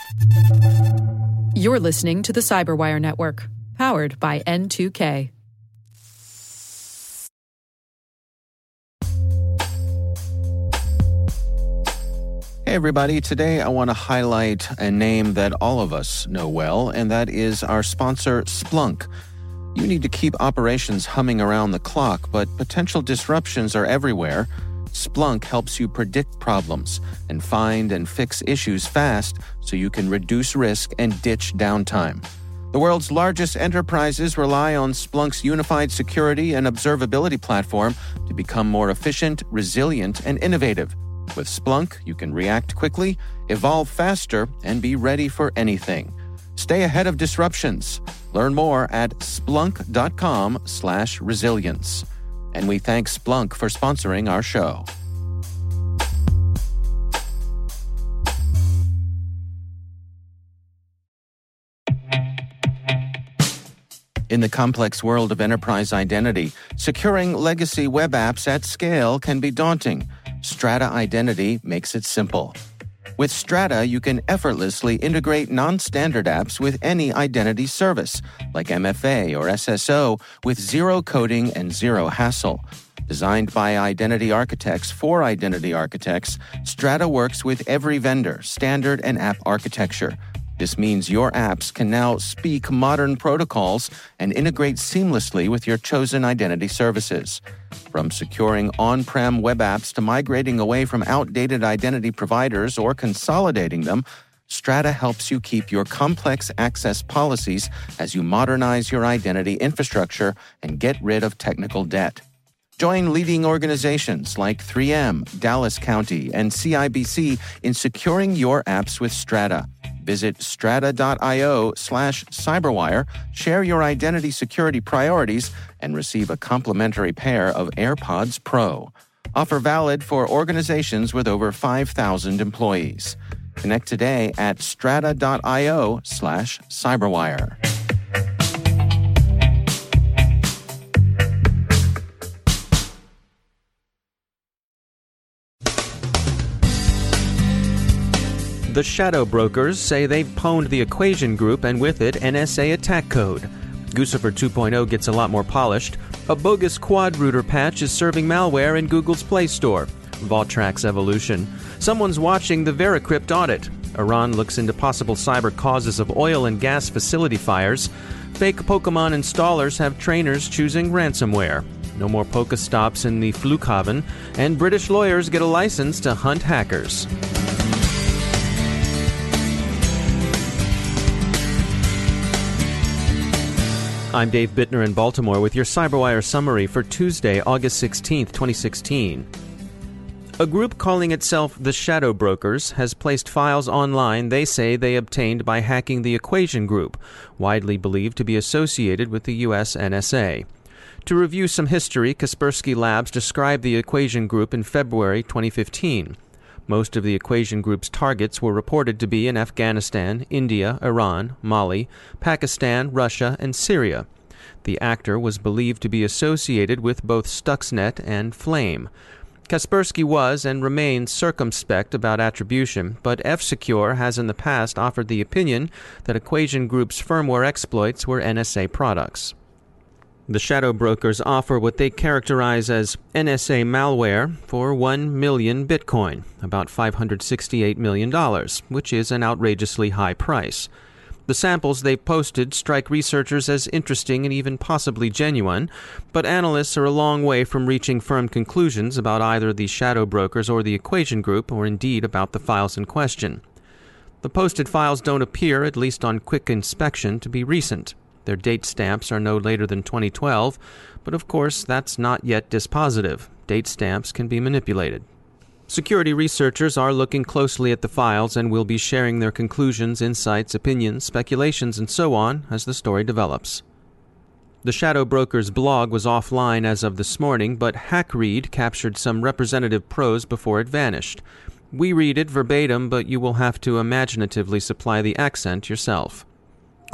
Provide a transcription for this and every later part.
You're listening to the Cyberwire Network, powered by N2K. Hey everybody, today I want to highlight a name that all of us know well, and that is our sponsor, Splunk. You need to keep operations humming around the clock, but potential disruptions are everywhere. Splunk helps you predict problems and find and fix issues fast so you can reduce risk and ditch downtime. The world's largest enterprises rely on Splunk's unified security and observability platform to become more efficient, resilient, and innovative. With Splunk, you can react quickly, evolve faster, and be ready for anything. Stay ahead of disruptions. Learn more at splunk.com/resilience. And we thank Splunk for sponsoring our show. In the complex world of enterprise identity, securing legacy web apps at scale can be daunting. Strata Identity makes it simple. With Strata, you can effortlessly integrate non-standard apps with any identity service, like MFA or SSO, with zero coding and zero hassle. Designed by identity architects for identity architects, Strata works with every vendor, standard, and app architecture. This means your apps can now speak modern protocols and integrate seamlessly with your chosen identity services. From securing on-prem web apps to migrating away from outdated identity providers or consolidating them, Strata helps you keep your complex access policies as you modernize your identity infrastructure and get rid of technical debt. Join leading organizations like 3M, Dallas County, and CIBC in securing your apps with Strata. Visit strata.io/cyberwire, share your identity security priorities, and receive a complimentary pair of AirPods Pro. Offer valid for organizations with over 5,000 employees. Connect today at strata.io/cyberwire. The Shadow Brokers say they've pwned the Equation Group and with it NSA attack code. Guccifer 2.0 gets a lot more polished. A bogus quad router patch is serving malware in Google's Play Store. Vaultrax evolution. Someone's watching the Veracrypt audit. Iran looks into possible cyber causes of oil and gas facility fires. Fake Pokemon installers have trainers choosing ransomware. No more Pokestops in the Flughafen. And British lawyers get a license to hunt hackers. I'm Dave Bittner in Baltimore with your CyberWire summary for Tuesday, August 16, 2016. A group calling itself the Shadow Brokers has placed files online they say they obtained by hacking the Equation Group, widely believed to be associated with the U.S. NSA. To review some history, Kaspersky Labs described the Equation Group in February 2015. Most of the Equation Group's targets were reported to be in Afghanistan, India, Iran, Mali, Pakistan, Russia, and Syria. The actor was believed to be associated with both Stuxnet and Flame. Kaspersky was and remains circumspect about attribution, but F-Secure has in the past offered the opinion that Equation Group's firmware exploits were NSA products. The Shadow Brokers offer what they characterize as NSA malware for 1 million Bitcoin, about $568 million, which is an outrageously high price. The samples they've posted strike researchers as interesting and even possibly genuine, but analysts are a long way from reaching firm conclusions about either the Shadow Brokers or the Equation Group, or indeed about the files in question. The posted files don't appear, at least on quick inspection, to be recent. Their date stamps are no later than 2012, but of course that's not yet dispositive. Date stamps can be manipulated. Security researchers are looking closely at the files and will be sharing their conclusions, insights, opinions, speculations, and so on as the story develops. The Shadow Brokers blog was offline as of this morning, but HackRead captured some representative prose before it vanished. We read it verbatim, but you will have to imaginatively supply the accent yourself.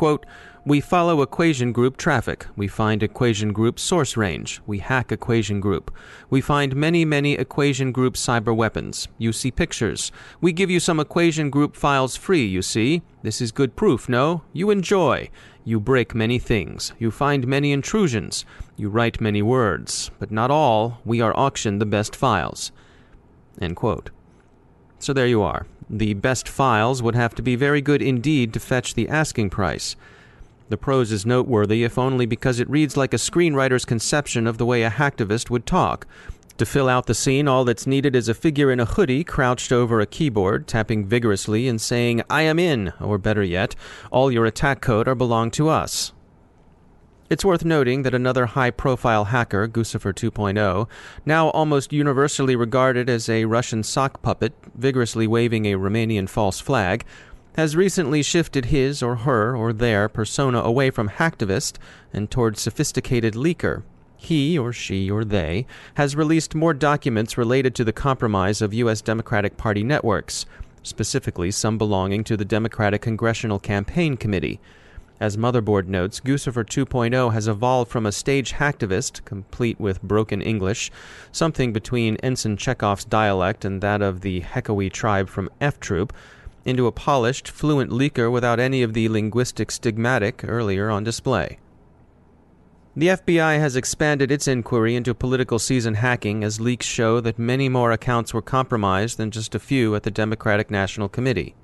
Quote, "We follow Equation Group traffic. We find Equation Group source range. We hack Equation Group. We find many, many Equation Group cyber weapons. You see pictures. We give you some Equation Group files free, you see. This is good proof, no? You enjoy. You break many things. You find many intrusions. You write many words. But not all. We are auction the best files." End quote. So there you are. The best files would have to be very good indeed to fetch the asking price. The prose is noteworthy, if only because it reads like a screenwriter's conception of the way a hacktivist would talk. To fill out the scene, all that's needed is a figure in a hoodie crouched over a keyboard, tapping vigorously and saying, "I am in," or better yet, "All your attack code are belong to us." It's worth noting that another high-profile hacker, Guccifer 2.0, now almost universally regarded as a Russian sock puppet, vigorously waving a Romanian false flag, has recently shifted his or her or their persona away from hacktivist and toward sophisticated leaker. He or she or they has released more documents related to the compromise of U.S. Democratic Party networks, specifically some belonging to the Democratic Congressional Campaign Committee. As Motherboard notes, Guccifer 2.0 has evolved from a stage hacktivist, complete with broken English, something between Ensign Chekhov's dialect and that of the Hekawi tribe from F-Troop, into a polished, fluent leaker without any of the linguistic stigmatic earlier on display. The FBI has expanded its inquiry into political season hacking as leaks show that many more accounts were compromised than just a few at the Democratic National Committee.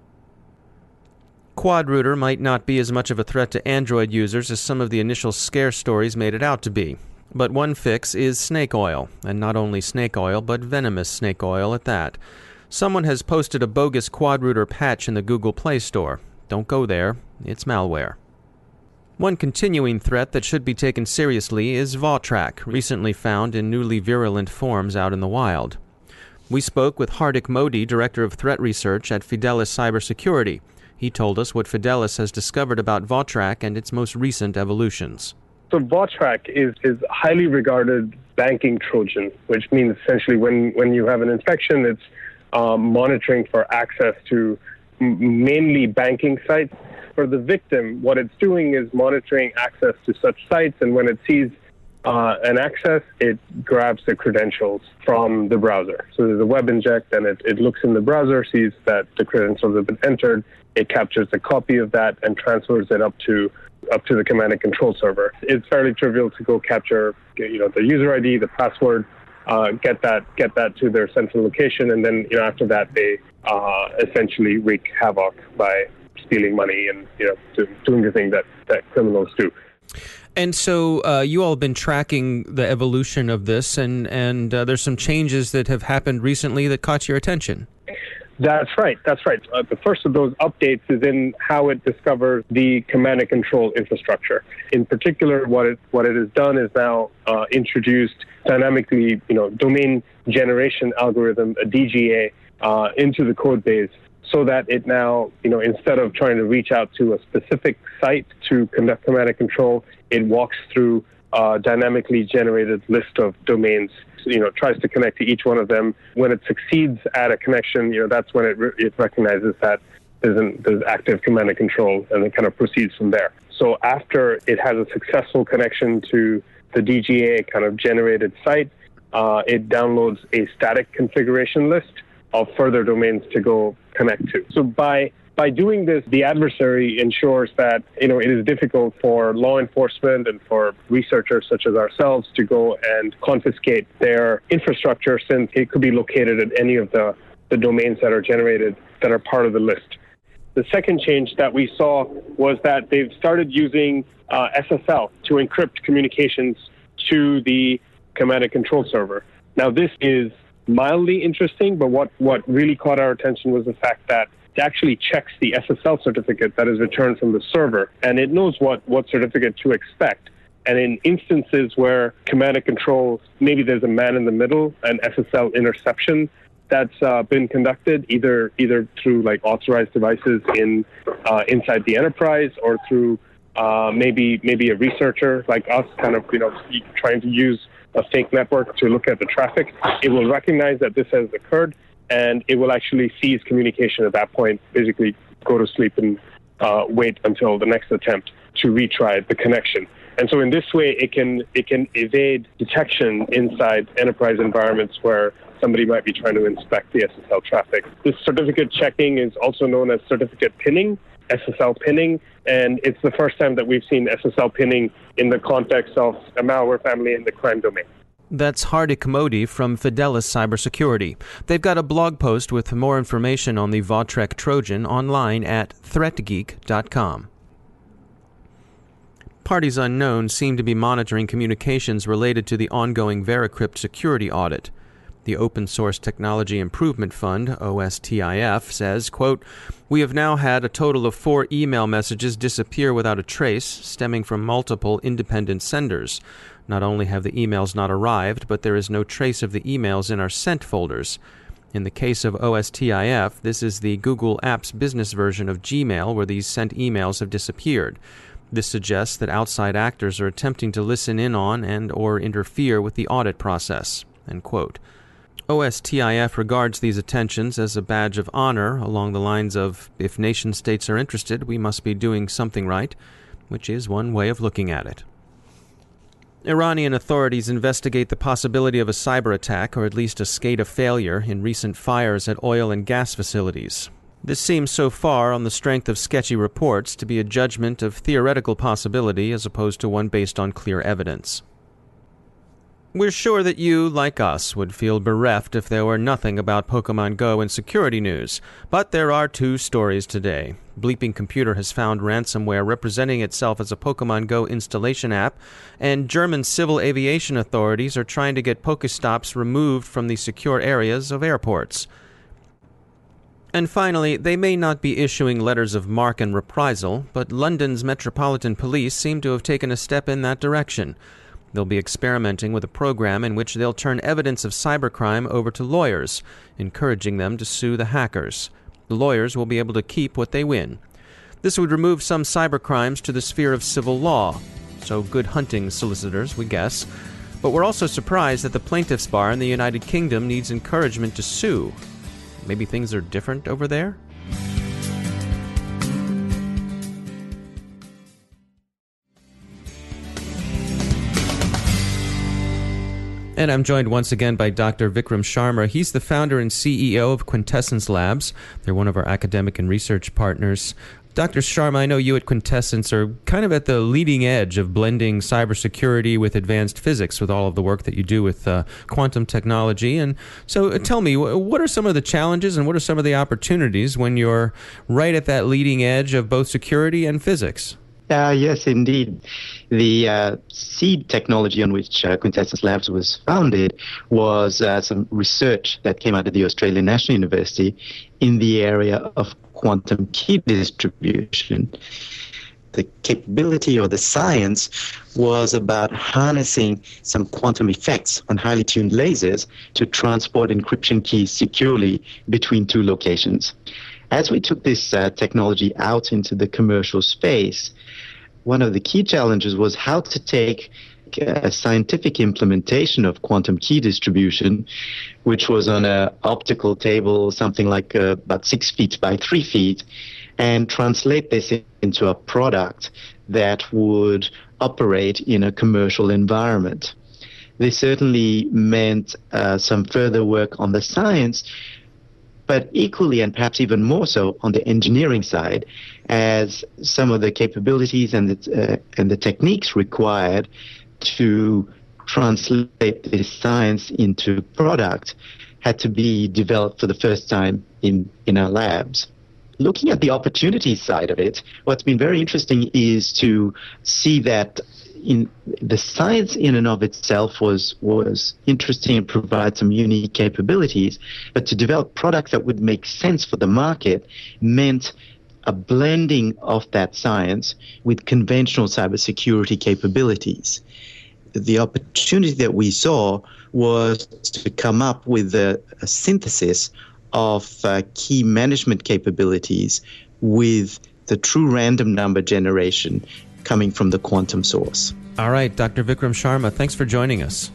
Quadrooter might not be as much of a threat to Android users as some of the initial scare stories made it out to be. But one fix is snake oil, and not only snake oil, but venomous snake oil at that. Someone has posted a bogus Quadrooter patch in the Google Play Store. Don't go there. It's malware. One continuing threat that should be taken seriously is Vautrak, recently found in newly virulent forms out in the wild. We spoke with Hardik Modi, Director of Threat Research at Fidelis Cybersecurity. He told us what Fidelis has discovered about Vautrak and its most recent evolutions. So Vautrak is highly regarded banking Trojan, which means essentially when you have an infection, it's monitoring for access to mainly banking sites. For the victim, what it's doing is monitoring access to such sites, and when it sees an access, it grabs the credentials from the browser. So there's a web inject, and it looks in the browser, sees that the credentials have been entered, it captures a copy of that and transfers it up to the command and control server. It's fairly trivial to go capture, the user ID, the password, get that to their central location, and then after that they essentially wreak havoc by stealing money and doing the thing that criminals do. And so you all have been tracking the evolution of this, and there's some changes that have happened recently that caught your attention. That's right. The first of those updates is in how it discovers the command and control infrastructure. In particular, what it has done is now introduced dynamically, domain generation algorithm, a DGA, into the code base, so that it now, instead of trying to reach out to a specific site to conduct command and control, it walks through a dynamically generated list of domains. Tries to connect to each one of them. When it succeeds at a connection, that's when it recognizes that there's active command and control, and it kind of proceeds from there. So after it has a successful connection to the DGA kind of generated site, it downloads a static configuration list of further domains to go connect to. So by doing this, the adversary ensures that it is difficult for law enforcement and for researchers such as ourselves to go and confiscate their infrastructure, since it could be located at any of the domains that are generated that are part of the list. The second change that we saw was that they've started using SSL to encrypt communications to the command and control server. Now, this is mildly interesting, but what really caught our attention was the fact that it actually checks the SSL certificate that is returned from the server, and it knows what certificate to expect. And in instances where command and control, maybe there's a man in the middle, an SSL interception that's been conducted either through like authorized devices inside the enterprise, or through maybe a researcher like us, kind of trying to use a fake network to look at the traffic. It will recognize that this has occurred, and it will actually cease communication at that point, basically go to sleep and wait until the next attempt to retry the connection. And so in this way, it can evade detection inside enterprise environments where somebody might be trying to inspect the SSL traffic. This certificate checking is also known as certificate pinning, SSL pinning, and it's the first time that we've seen SSL pinning in the context of a malware family in the crime domain. That's Hardik Modi from Fidelis Cybersecurity. They've got a blog post with more information on the Vautreq Trojan online at threatgeek.com. Parties unknown seem to be monitoring communications related to the ongoing Veracrypt security audit. The Open Source Technology Improvement Fund, OSTIF, says, quote, "We have now had a total of 4 email messages disappear without a trace, stemming from multiple independent senders. Not only have the emails not arrived, but there is no trace of the emails in our sent folders. In the case of OSTIF, this is the Google Apps business version of Gmail where these sent emails have disappeared. This suggests that outside actors are attempting to listen in on and or interfere with the audit process." End quote. OSTIF regards these attentions as a badge of honor along the lines of, if nation-states are interested, we must be doing something right, which is one way of looking at it. Iranian authorities investigate the possibility of a cyber attack, or at least a SCADA failure, in recent fires at oil and gas facilities. This seems so far, on the strength of sketchy reports, to be a judgment of theoretical possibility as opposed to one based on clear evidence. We're sure that you, like us, would feel bereft if there were nothing about Pokemon Go in security news, but there are 2 stories today. Bleeping Computer has found ransomware representing itself as a Pokemon Go installation app, and German civil aviation authorities are trying to get Pokestops removed from the secure areas of airports. And finally, they may not be issuing letters of marque and reprisal, but London's Metropolitan Police seem to have taken a step in that direction. They'll be experimenting with a program in which they'll turn evidence of cybercrime over to lawyers, encouraging them to sue the hackers. The lawyers will be able to keep what they win. This would remove some cybercrimes to the sphere of civil law. So good hunting, solicitors, we guess. But we're also surprised that the plaintiffs' bar in the United Kingdom needs encouragement to sue. Maybe things are different over there? And I'm joined once again by Dr. Vikram Sharma. He's the founder and CEO of Quintessence Labs. They're one of our academic and research partners. Dr. Sharma, I know you at Quintessence are kind of at the leading edge of blending cybersecurity with advanced physics with all of the work that you do with quantum technology. And so tell me, what are some of the challenges and what are some of the opportunities when you're right at that leading edge of both security and physics? Yes, indeed. The seed technology on which Quintessence Labs was founded was some research that came out of the Australian National University in the area of quantum key distribution. The capability or the science was about harnessing some quantum effects on highly tuned lasers to transport encryption keys securely between 2 locations. As we took this technology out into the commercial space, one of the key challenges was how to take a scientific implementation of quantum key distribution, which was on an optical table, something like about 6 feet by 3 feet, and translate this into a product that would operate in a commercial environment. This certainly meant some further work on the science, but equally and perhaps even more so on the engineering side, as some of the capabilities and the techniques required to translate this science into product had to be developed for the first time in our labs. Looking at the opportunity side of it, what's been very interesting is to see that in the science in and of itself was interesting and provide some unique capabilities, but to develop products that would make sense for the market meant a blending of that science with conventional cybersecurity capabilities. The opportunity that we saw was to come up with a synthesis of key management capabilities with the true random number generation coming from the quantum source. All right, Dr. Vikram Sharma, thanks for joining us.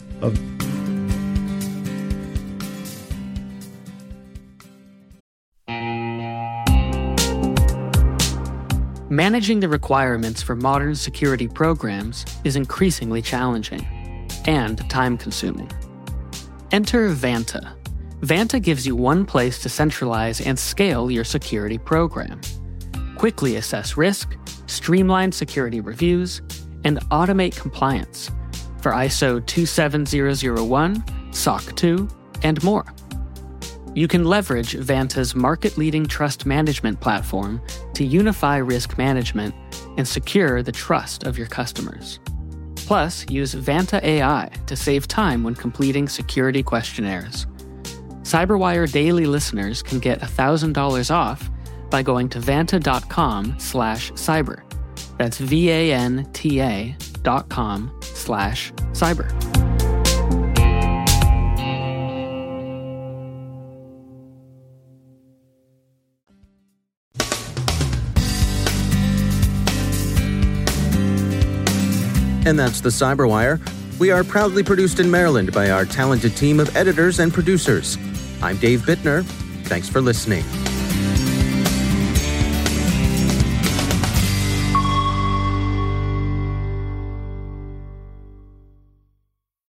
Managing the requirements for modern security programs is increasingly challenging and time-consuming. Enter Vanta. Vanta gives you one place to centralize and scale your security program. Quickly assess risk, streamline security reviews, and automate compliance for ISO 27001, SOC 2, and more. You can leverage Vanta's market-leading trust management platform to unify risk management and secure the trust of your customers. Plus, use Vanta AI to save time when completing security questionnaires. CyberWire Daily listeners can get $1,000 off by going to vanta.com/cyber. That's VANTA.com/cyber. And that's the CyberWire. We are proudly produced in Maryland by our talented team of editors and producers. I'm Dave Bittner. Thanks for listening.